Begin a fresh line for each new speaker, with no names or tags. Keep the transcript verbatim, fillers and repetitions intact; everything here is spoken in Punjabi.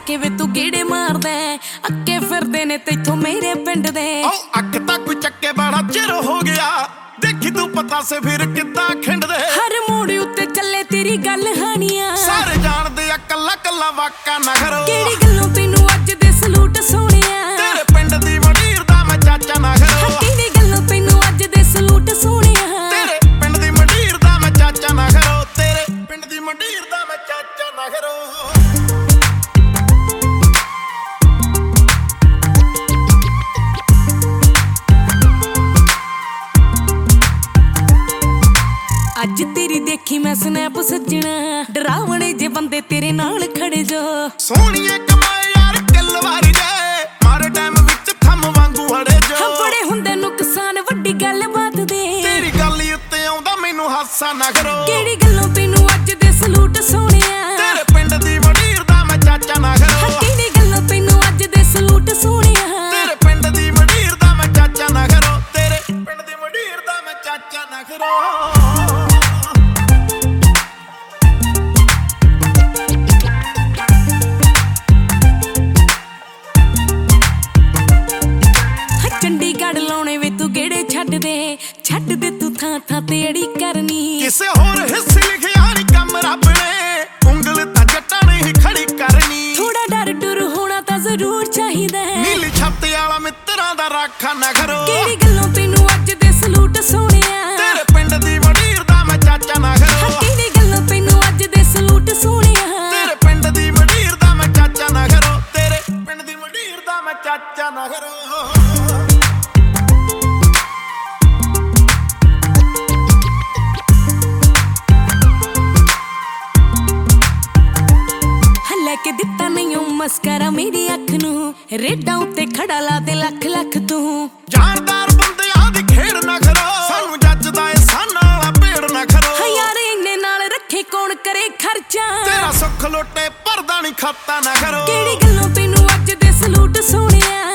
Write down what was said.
ਕੇ ਵੇ ਤੂੰ ਗੇੜੇ ਮਾਰਦਾ ਅੱਕੇ ਫਿਰਦੇ ਨੇ ਤੈਥੋਂ ਮੇਰੇ ਪਿੰਡ ਦੇ।
ਓ ਅੱਖ ਤਾਂ ਕੋਈ ਚੱਕੇ ਬੜਾ ਚਿਰ ਹੋ ਗਿਆ ਦੇਖੀ ਤੂੰ ਪਤਾ ਸੇ ਫਿਰ ਕਿੱਦਾਂ ਖਿੰਡਦੇ।
ਹਰ ਮੋੜ ਉੱਤੇ ਚੱਲੇ ਤੇਰੀ ਗੱਲ ਹਾਨੀਆਂ
ਸਾਰੇ ਜਾਣਦੇ ਆ ਕੱਲਾ ਕੱਲਾ ਵਾਕਾ ਨਾ ਕਰੋ।
ਕਿਹੜੀ ਗੱਲੋਂ ਤੈਨੂੰ ਅੱਜ ਦੇ ਸਲੂਟ ਸੋਹਣਿਆ
ਤੇਰੇ ਪਿੰਡ ਦੀ ਮੰਡੀਰ ਦਾ ਮੈਂ ਚਾਚਾ ਨਾ ਕਰੋ।
ਕਿਹੜੀ ਗੱਲੋਂ ਤੈਨੂੰ ਅੱਜ ਦੇ ਸਲੂਟ ਸੋਹਣਿਆ
ਤੇਰੇ ਪਿੰਡ ਦੀ ਮੰਡੀਰ ਦਾ ਮੈਂ ਚਾਚਾ ਨਾ ਕਰੋ। ਤੇਰੇ ਪਿੰਡ ਦੀ ਮੰਡੀਰ ਦਾ ਮੈਂ ਚਾਚਾ ਨਾ ਕਰੋ। ਅੱਜ ਤੇਰੀ ਦੇਖੀ ਮੈਂ ਸਨੈਪ ਸੱਜਣਾ ਡਰਾਵਣੇ ਜੇ ਬੰਦੇ ਤੇਰੇ ਨਾਲ ਖੜੇ ਜੋ। ਸੋਹਣੀਏ ਕਮਾਏ ਯਾਰ ਕਿੱਲ ਵਾਰੀ ਜੇ ਮਾਰੇ ਟਾਈਮ ਵਿੱਚ ਥੰਮ ਵਾਂਗੂ ਹੜੇ ਜੋ।
ਬੜੇ ਹੁੰਦੇ ਨੁਕਸਾਨ ਵੱਡੀ ਗੱਲ ਬਾਤ ਦੇ
ਤੇਰੀ ਗੱਲ ਉੱਤੇ ਆਉਂਦਾ ਮੈਨੂੰ ਹਾਸਾ ਨਾ ਕਰੋ।
ਕਿਹੜੀ ਗੱਲੋਂ ਤੈਨੂੰ ਅੱਜ ਦੇ ਸਲੂਟ ਸੋਹਣਿਆ
ਤੇਰੇ ਪਿੰਡ ਦੀ ਮੰਡੀਰ ਦਾ ਮੈਂ ਚਾਚਾ ਨਾ ਕਰੋ।
ਕਿਹੜੀ ਗੱਲੋਂ ਤੈਨੂੰ ਅੱਜ ਦੇ ਸਲੂਟ ਸੋਹਣਿਆ
ਤੇਰੇ ਪਿੰਡ ਦੀ ਮੰਡੀਰ ਦਾ ਮੈਂ ਚਾਚਾ ਨਾ ਕਰੋ। ਤੇਰੇ ਪਿੰਡ ਦੀ ਮੰਡੀਰ ਦਾ ਮੈਂ ਚਾਚਾ ਨਾ ਕਰੋ। ਚੰਡੀਗੜ੍ਹ ਲਾਉਣੇ ਵੇ ਤੂੰ ਗੇੜੇ ਛੱਡ ਦੇ ਛੱਡ ਦੇ ਤੂੰ ਥਾਂ ਥਾਂ ਤੇ ਅੜੀ ਕਰਨੀ। ਕਿਸੇ ਹੋਰ ਹਿੱਸੇ ਲਿਖਿਆ ਨੀ ਕੰਮ ਰੱਬ ਨੇ ਉਂਗਲ ਤਾਂ ਜੱਟਾਂ ਨੇ ਹੀ ਖੜੀ ਕਰਨੀ।
ਥੋੜਾ ਡਰ ਡਰ ਹੋਣਾ ਤਾਂ ਜ਼ਰੂਰ ਚਾਹੀਦਾ
ਨੀਲੀ ਛੱਤ ਵਾਲਾ ਮਿੱਤਰਾਂ ਦਾ ਰਾਖਾ ਨਾ ਕਰੋ।
ਕਿਹੜੀ ਗੱਲੋਂ ਤੈਨੂੰ ਅੱਜ ਦੇ ਸਲੂਟ ਸੋਹਣਿਆ
ਤੇਰੇ ਪਿੰਡ ਦੀ ਮੰਡੀਰ ਦਾ ਮੈਂ ਚਾਚਾ ਨਾ ਕਰੋ।
ਕਿਹੜੀ ਗੱਲੋਂ ਤੈਨੂੰ ਅੱਜ ਦੇ ਸਲੂਟ ਸੋਹਣਿਆ
ਤੇਰੇ ਪਿੰਡ ਦੀ ਮੰਡੀਰ ਦਾ ਮੈਂ ਚਾਚਾ ਨਾ ਕਰੋ। ਤੇਰੇ ਪਿੰਡ ਦੀ ਮੰਡੀਰ ਦਾ ਮੈਂ ਚਾਚਾ ਨਾ ਕਰੋ। ਕੇ ਦਿੱਤਾ ਨਹੀਂ ਮਸਕਰਾ ਮੇਰੀ ਅੱਖ ਨੂੰ ਰੇਡਾਂ ਉੱਤੇ ਖੜਾ ਲਾ ਦੇ ਲੱਖ ਲੱਖ ਤੂੰ। ਜਾਣਦਾਰ ਬੰਦਿਆਂ ਦੀ ਖੇਡ ਨਾ ਕਰੋ ਸਾਨੂੰ ਜੱਜਦਾ ਏ ਸਾਨਾ ਵਾਲਾ ਭੇੜ ਨਾ ਕਰੋ।
ਯਾਰ ਇੰਨੇ ਨਾਲ ਰੱਖੇ ਕੌਣ ਕਰੇ ਖਰਚਾ
ਤੇਰਾ ਸੁੱਖ ਲੋਟੇ ਪਰਦਾ ਨਹੀਂ ਖਾਤਾ ਨਾ ਕਰੋ।
ਕਿਹੜੀ ਗੱਲੋਂ ਤੈਨੂੰ ਅੱਜ ਦੇ ਸਲੂਟ ਸੋਹਣਿਆ